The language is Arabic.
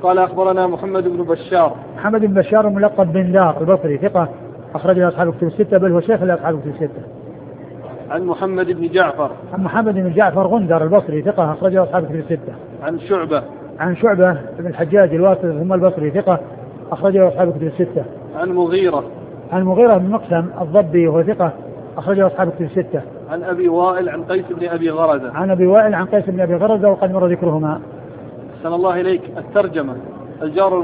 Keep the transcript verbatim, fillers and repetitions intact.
قال أخبرنا محمد بن بشار. محمد بن بشار ملقب بن دار البصري ثقة أخرج له أصحاب الكتب الستة بل هو شيخ لأصحاب الكتب الستة. عن محمد بن جعفر. عن محمد بن جعفر غندر البصري ثقة أخرج له أصحاب الكتب الستة. عن شعبة. عن شعبة بن الحجاج الواسطي ثم البصري ثقة أخرج له أصحاب الكتب الستة. عن مغيرة. عن مغيرة بن مقسم الضبي وهو ثقة أخرج له أصحاب الكتب الستة. عن أبي وائل عن قيس بن أبي غرزة. عن أبي وائل عن قيس بن أبي غرزة وقد مر ذكرهما. أحسن الله إليك. الترجمة. الجار